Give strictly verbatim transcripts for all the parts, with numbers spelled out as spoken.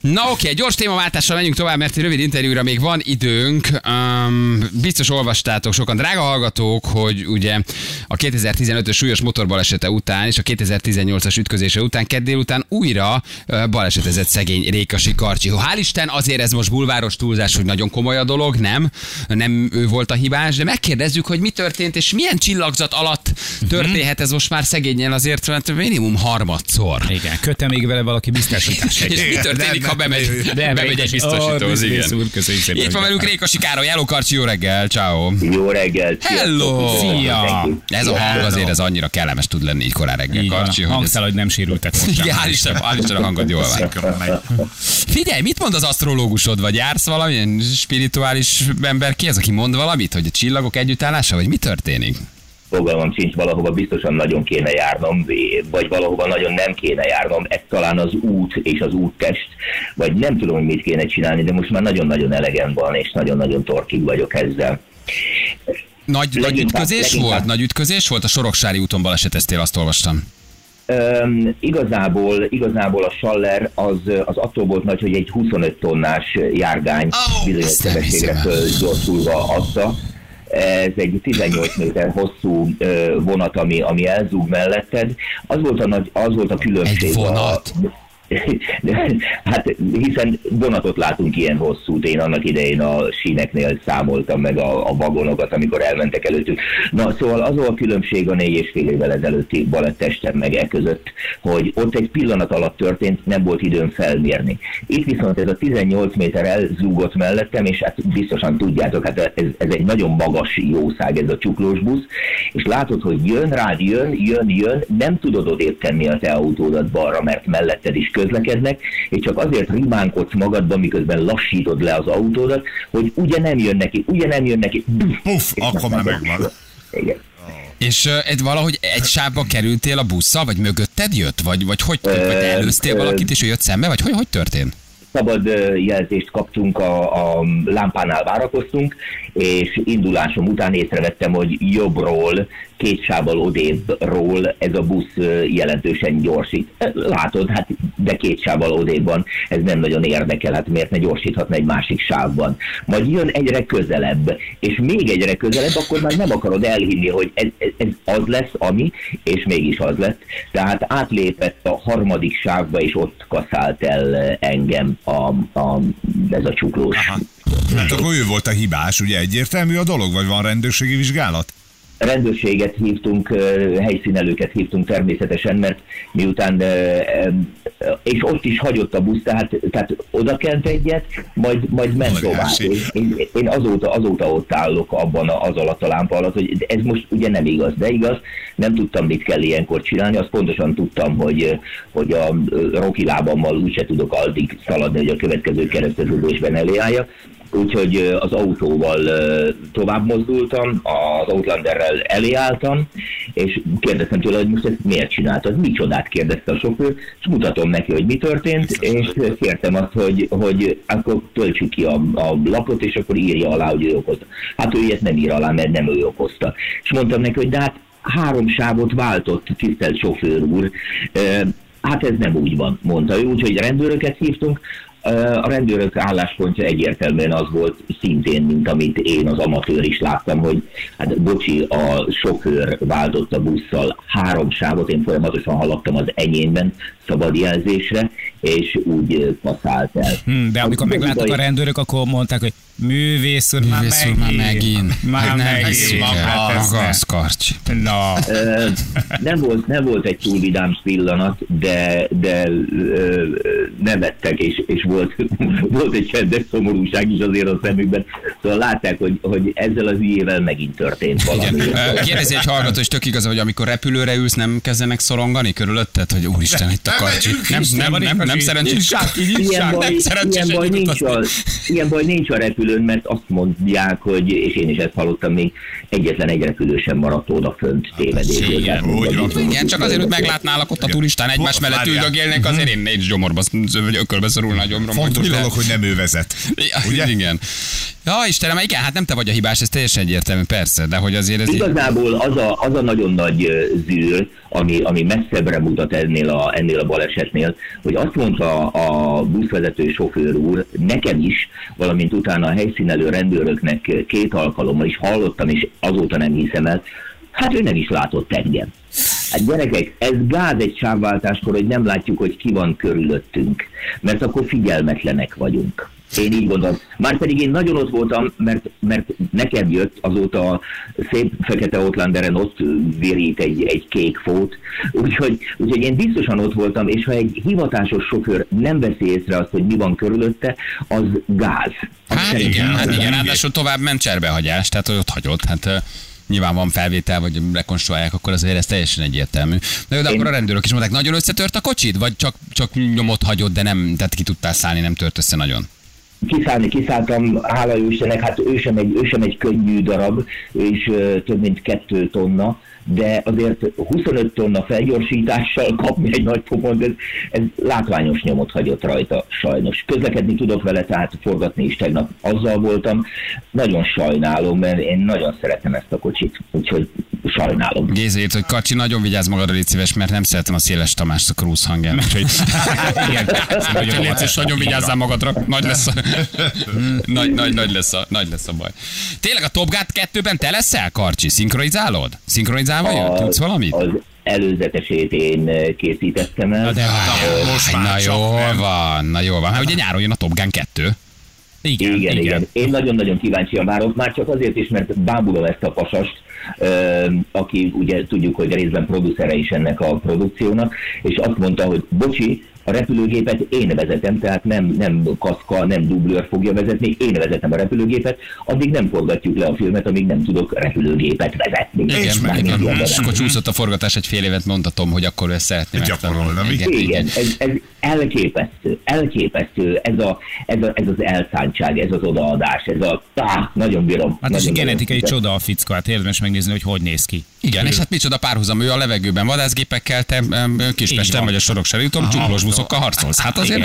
Na oké, okay, gyors témaváltással menjünk tovább, mert egy rövid interjúra még van időnk. Um, biztos olvastátok sokan, drága hallgatók, hogy ugye a kétezer-tizenötös súlyos motorbalesete után és a kétezer-tizennyolcas ütközése után kedd délután újra uh, balesetezett szegény Rékasi Karcsi. Hál' Isten, azért ez most bulváros túlzás, hogy nagyon komoly a dolog, nem? Nem ő volt a hibás, de megkérdezzük, hogy mi történt, és milyen csillagzat alatt történhet ez most már szegényen azért, mert minimum harmadszor. Igen, köte még vele valaki biztosítás. És mi történik, ha bemegy, de bemegy egy biztosítóhoz, igen. Úr, köszönjük szépen. Itt van velünk Rékasi Károly. Hello, Karcsi, jó reggel, ciao. Jó reggel. Hello. Szia. Ez a hang azért ez annyira kellemes tud lenni így korán reggel, Karcsi. Hangszál, hogy nem sérültek most. Igen, hál' Isten, hál' Isten a hangod jól van. Figyelj, mit mond az asztrológusod, vagy jársz valamilyen spirituális ember? Ki az, aki mond valamit, hogy a csillagok együttállása, vagy mi történik? Fogalmam sincs, valahova biztosan nagyon kéne járnom, vagy valahova nagyon nem kéne járnom. Ez talán az út és az úttest, vagy nem tudom, hogy mit kéne csinálni, de most már nagyon-nagyon elegem van, és nagyon-nagyon torkig vagyok ezzel. Nagy, nagy ütközés leginkább. volt? Nagy ütközés volt? A Soroksári úton baleseteztél, azt olvastam. Um, igazából, igazából a Schaller az, az attól volt nagy, hogy egy huszonöt tonnás járgány oh, bizonyos sebességre fölgyorsulva adta. Ez egy tizennyolc méter hosszú vonat, ami, ami elzúg melletted. Az volt a, nagy, az volt a különbség. Egy vonat? A, hát hiszen vonatot látunk ilyen hosszút, én annak idején a síneknél számoltam meg a, a vagonokat, amikor elmentek előttük. Na, szóval az a különbség a négy és fél évvel ezelőtti balettestem meg e között, hogy ott egy pillanat alatt történt, nem volt időm felmérni. Itt viszont ez a tizennyolc méter elzúgott mellettem, és hát biztosan tudjátok, hát ez, ez egy nagyon magas jószág ez a csuklós busz, és látod, hogy jön rád, jön, jön, jön, nem tudod odébb tenni a te autódat balra, mert melletted is közlekednek, és csak azért rimánkodsz magadban, miközben lassítod le az autódat, hogy ugye nem jön neki, ugye nem jön neki. Puff, akkor már megvan. Igen. És uh, valahogy egy sávba kerültél a busszal, vagy mögötted jött? Vagy, vagy hogy vagy te előztél valakit, és ő jött szembe? Vagy hogy, hogy történt? Szabad jelzést kaptunk, a, a lámpánál várakoztunk, és indulásom után észrevettem, hogy jobbról, két sávval odébbról ez a busz jelentősen gyorsít. Látod, hát de két sávval odébb van, ez nem nagyon érdekel, hát miért ne gyorsíthatna egy másik sávban. Majd jön egyre közelebb, és még egyre közelebb, akkor már nem akarod elhinni, hogy ez, ez az lesz, ami, és mégis az lett. Tehát átlépett a harmadik sávba, és ott kaszált el engem a, a, ez a csuklós. Aha. Hát akkor ő volt a hibás, ugye egyértelmű a dolog, vagy van rendőrségi vizsgálat? Rendőrséget hívtunk, helyszínelőket hívtunk természetesen, mert miután, és ott is hagyott a busz, tehát, tehát oda kent egyet, majd, majd ment tovább. Én, én azóta, azóta ott állok abban az alatt a lámpa alatt, hogy ez most ugye nem igaz, de igaz, nem tudtam, mit kell ilyenkor csinálni, azt pontosan tudtam, hogy, hogy a roki lábammal úgyse tudok addig szaladni, hogy a következő kereszteződésben elé álljak. Úgyhogy az autóval tovább mozdultam, az Outlanderrel elé álltam, és kérdeztem tőle, hogy most ezt miért csináltad, micsodát, kérdezte a sofőr, és mutatom neki, hogy mi történt, és kértem azt, hogy, hogy akkor töltsük ki a, a lapot, és akkor írja alá, hogy ő okozta. Hát ő ilyet nem ír alá, mert nem ő okozta. És mondtam neki, hogy de hát három sávot váltott, tisztelt sofőr úr, hát ez nem úgy van, mondta ő, úgyhogy rendőröket hívtunk. A rendőrök álláspontja egyértelműen az volt szintén, mint amit én az amatőr is láttam, hogy hát bocsi, a sofőr váltott a busszal három sávot, én folyamatosan haladtam az enyémben szabad jelzésre, és úgy passzált el. Hmm, de amikor megláttuk a rendőrök, akkor mondták, hogy művész úr, már megint. Már megint. Már megint. Maga az Karcsi. No. Nem volt, nem volt egy túl vidám pillanat, de, de nevettek, és, és volt, volt egy csendes szomorúság is azért a szemükben. Szóval látták, hogy, hogy ezzel az ügyével megint történt valami. Kérdezi egy hallgató, és tök igaza, hogy amikor repülőre ülsz, nem kezdenek szorongani körülötted, hogy úristen, itt a Karcsi. Nem, nem, nem, nem, nem szerencsés. Ilyen baj, ilyen, baj nincs a, ilyen baj nincs a repülőn, mert azt mondják, hogy, és én is ezt hallottam még, egyetlen egy repülő sem maradt odafönt tévedésből. Igen, csak azért, hogy meglátnálak ott a turistán, egymás mellett üldögélnek, azért én négy gyomorba, vagy ökölbe szorulna a gyomrom. Fontos dolog, hogy nem ő vezet. Ugye? Igen. Jaj, Istenem, igen, hát nem te vagy a hibás, ez teljesen egyértelmű, persze, de hogy azért ez... Igazából az a, az a nagyon nagy zűr, ami, ami messzebbre mutat ennél a, ennél a balesetnél, hogy azt mondta a buszvezető sofőr úr, nekem is, valamint utána a helyszínelő rendőröknek két alkalommal is hallottam, és azóta nem hiszem el, hát ő nem is látott engem. Hát gyerekek, ez gáz egy sávváltáskor, hogy nem látjuk, hogy ki van körülöttünk, mert akkor figyelmetlenek vagyunk. Én így gondolom. Márpedig én nagyon ott voltam, mert, mert nekem jött azóta a szép fekete Outlanderen ott virít egy, egy kék fót, úgyhogy, úgyhogy én biztosan ott voltam, és ha egy hivatásos sofőr nem veszi észre azt, hogy mi van körülötte, az gáz. Az hát igen, hát igen, ráadásul tovább ment cserbehagyás, tehát hogy ott hagyott, hát nyilván van felvétel, vagy rekonstruálják, akkor azért ez teljesen egyértelmű. Na jó, de én... akkor a rendőrök is mondták, nagyon összetört a kocsid, vagy csak, csak nyomot hagyott, de nem, tehát ki tudtál szállni, nem tört össze nagyon? Kiszállni, kiszálltam, hála jó Istennek, hát ő sem egy, ő sem egy könnyű darab, és uh, több mint kettő tonna, de azért huszonöt tonna felgyorsítással kapni egy nagy pofont, ez, ez látványos nyomot hagyott rajta, sajnos. Közlekedni tudok vele, tehát forgatni is tegnap azzal voltam. Nagyon sajnálom, mert én nagyon szeretem ezt a kocsit, úgyhogy sajnálom. Géza írt, hogy Kacsi, nagyon vigyázz magadra, légy szíves, mert nem szeretem a Széles Tamást a Cruise hangján. Úgyhogy légy szíves, nagyon vigyázzál magadra, nagy lesz a, nagy, nagy, nagy, lesz a, nagy lesz a baj. Tényleg a Top Gun kettőben te leszel, Karcsi? Szinkronizálod? Szinkronizálva jön? Tudsz valamit? Az előzetesét én készítettem el. Na de várjál, most már na jól van, na jól van. Hát ugye nyáron jön a Top Gun kettő. Igen, igen, igen. igen. Én nagyon-nagyon kíváncsian várom, már csak azért is, mert bámulom ezt a pasast, aki ugye tudjuk, hogy részben producere is ennek a produkciónak, és azt mondta, hogy bocsi, a repülőgépet én vezetem, tehát nem, nem kaszka, nem dublőr fogja vezetni, én vezetem a repülőgépet, addig nem forgatjuk le a filmet, amíg nem tudok repülőgépet vezetni. Igen, igen. És akkor csúszott a forgatás egy fél évet, mondhatom, hogy akkor ő ezt szeretné megtanulni. Igen, igen. Ez, ez elképesztő, elképesztő, ez, a, ez, a, ez az elszántság, ez az odaadás, ez a, tá, nagyon bírom. Hát ez egy genetikai csoda a fickó, hát érdemes megnézni, hogy hogy néz ki. Igen, és hát micsoda párhuzam, ő a levegőben vadászgépekkel, te Kispesten vagy a Soroksárítom, csuklós buszokkal harcolsz. Hát azért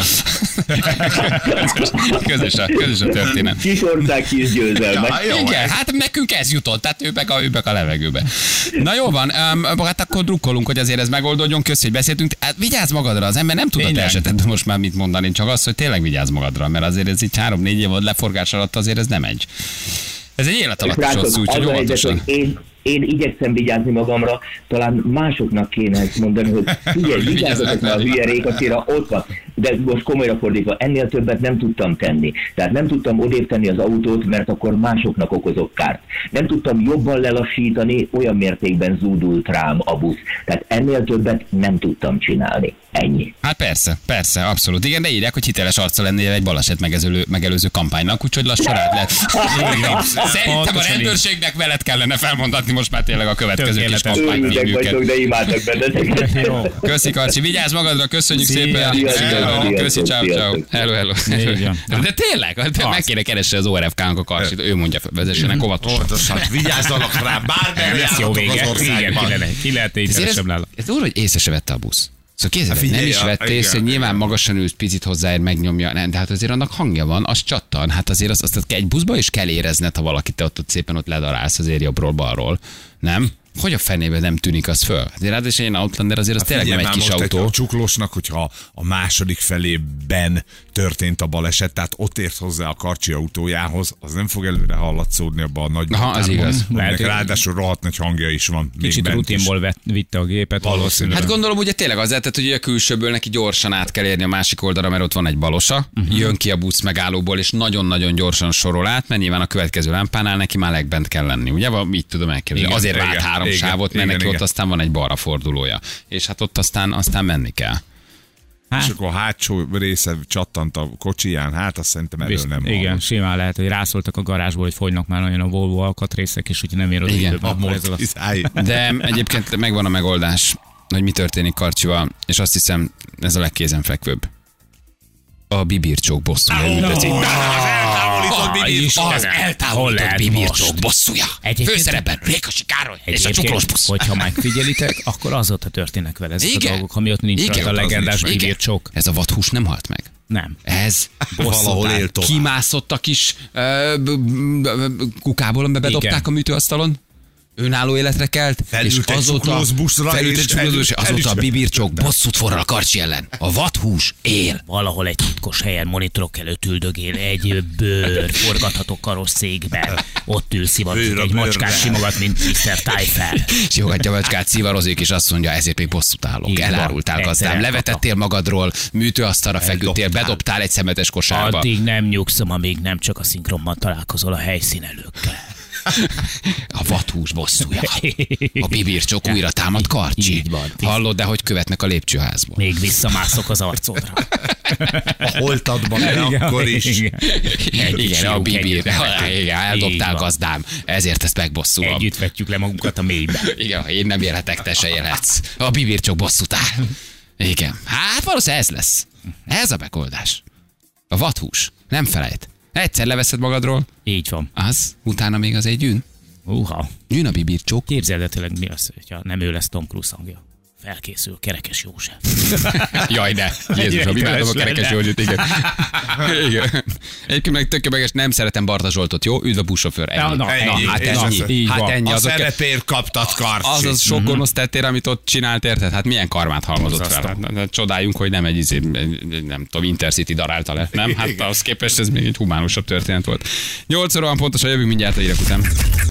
közös a, közös a történet. Kis ország, kis győzelmek. Ja, igen, hát nekünk ez jutott, tehát ő meg a, ő meg a levegőbe. Na jó van, hát akkor drukkolunk, hogy azért ez megoldódjon, köszi, hogy beszéltünk. Hát vigyázz magadra, az ember nem tud a te esetet most már mit mondani, csak az, hogy tényleg vigyázz magadra, mert azért ez így három-négy év leforgás alatt azért ez nem egy. Ez egy élet alatt is hosszú, úgyhogy óvatosan. Én igyekszem vigyázni magamra, talán másoknak kéne ezt mondani, hogy figyelj, vigyázzatok, mert a hülye rékaszéra ott van. De most komolyra fordítva, ennél többet nem tudtam tenni. Tehát nem tudtam odébb tenni az autót, mert akkor másoknak okozok kárt. Nem tudtam jobban lelassítani, olyan mértékben zúdult rám a busz. Tehát ennél többet nem tudtam csinálni. Ennyi. Hát persze, persze, abszolút. Igen, de írják, hogy hiteles arca lennél egy baleset megelőző, megelőző kampánynak, úgyhogy lassan rád lehet. Szerintem a rendőrségnek veled kellene felmondatni most már tényleg a következő kis kampányfilmjüket. De imádok benneteket. Köszi, Karcsi, vigyázz magadra, köszönjük szépen. Köszi, ciao, ciao. Hello, hello. De tényleg, meg kéne keresni az o er ef ká-nak a Karcsit, ő mondja, vezessenek óvatosan. Óvatosan, vigyázzanak rá, bármerre járhatok az országban. Ki lehet észresebb nála. Ez úr, hogy észre se vette a busz. Szóval kézzel, nem is vett ész, hogy nyilván magasan ülsz, picit hozzáér, megnyomja, nem, de hát azért annak hangja van, az csattan, hát azért azt, azt egy buszba is kell érezned, ha valakit te ott, ott szépen ott ledarálsz azért jobbról-balról, nem? Hogy a fenében nem tűnik az föl? Hát ráadásul egy Outlander azért az hát tényleg nem egy kis autó. A csuklósnak, hogyha a második felében történt a baleset, tehát ott ért hozzá a Karcsi autójához, az nem fog előre hallatszódni abba a nagy Aha, az igaz. Lehet, ráadásul rohadt nagy hangja is van. Kicsit rutinból vett, vitte a gépet. Valószínűleg. Hát gondolom, ugye tényleg az tehát, hogy a külsőből neki gyorsan át kell érni a másik oldalra, mert ott van egy balosa, uh-huh. jön ki a busz megállóból, és nagyon-nagyon gyorsan sorol át, mert nyilván a következő lámpánál neki már legbent kell lenni. Ugye, így tudom elképzelni. Azért vált három igen, sávot, mert igen, neki igen. Ott aztán van egy balra fordulója. És hát ott aztán, aztán menni kell. Hát. És akkor a hátsó része csattant a kocsiján, hát azt szerintem erről Bizt, nem van. Igen, simán lehet, hogy rászóltak a garázsból, hogy fogynak már nagyon a Volvo alkatrészek, és úgyhogy nem ér oda időben. De egyébként megvan a megoldás, hogy mi történik Karcsival, és azt hiszem, ez a legkézenfekvőbb. A bibircsók bosszúja üldözik. eltávolított bibircsók. Az eltávolított bibircsók bosszúja. Főszerepben Rékasi Károly és a cukros busz. Hogyha megfigyelitek, akkor azóta történnek vele ezek Igen. a dolgok, ami ott nincs Igen, rajta a az legendás nincs meg. bibircsók. Ez a vadhús nem halt meg. Nem. Ez Valahol él tovább. kimászott a kis ö, b- b- b- kukából, amiben bedobták Igen. a műtőasztalon. Önálló életre kelt, Felült egy cuklózbuszra, felült és egy cuklózbuszra, el- el is azóta a vette. bibircsók bosszút forral a Karcsi ellen. A vadhús él. Valahol egy titkos helyen monitorok előtt üldögél egy bőr forgatható karosszékben. Ott ül szivarozik, Bőr a egy macskát bőrre. simogat, mint miszter Tyfel. Simogatja a macskát, szivarozik, és azt mondja, ezért még bosszút állok. Így van. Elárultál, gazdám. Egyszerűen Levetettél magadról, műtőasztalra feküdtél, Eldobtál. bedobtál egy szemetes kosárba. Addig nem nyugszom, amíg nem csak a szinkronban találkozol a helyszínelőkkel. A vadhús bosszúja. A bibircsók újra támad, Karcsi. Így van. Hallod, de hogy követnek a lépcsőházból. Még visszamászok az arcodra. A holtadban, de akkor is. Igen, Igen, a bibir. együtt Igen, eldobtál, Így van. gazdám. Ezért ezt megbosszulom. Együtt vetjük le magunkat a mélybe. Igen, ha én nem élhetek, te se élhetsz. A bibircsók bosszút áll. Igen. Hát valószínűleg ez lesz. Ez a megoldás. A vadhús. Nem felejt. Egyszer leveszed magadról, Így van. az, utána még az egy gyűn. Uha. Gyűn a bibircsók. Képzeld el tényleg, mi az, hogyha nem ő lesz Tom Cruise hangja. Felkészül, Kerekes József. Jaj, ne. Jézus, a imádom a Kerekes József, igen. igen. Egyébként meg tökéletes, nem szeretem Barta Zsoltot, jó? Üdv a buszsofőr, ennyi. Na, na, Na, ennyi. hát Na, ennyi. így Hát van. ennyi. A Azok, szerepért kaptad, Karcsi. az az sok gonosz tettér, amit ott csinált, érted? Hát milyen karmát halmozott fel. Hát, hát, csodáljunk, hogy nem egy, izé, nem tudom, Intercity darálta le, nem? Hát ahhoz képest ez még egy humánusabb történet volt. nyolc óra van pontosan, jövünk mindjárt a hírek után.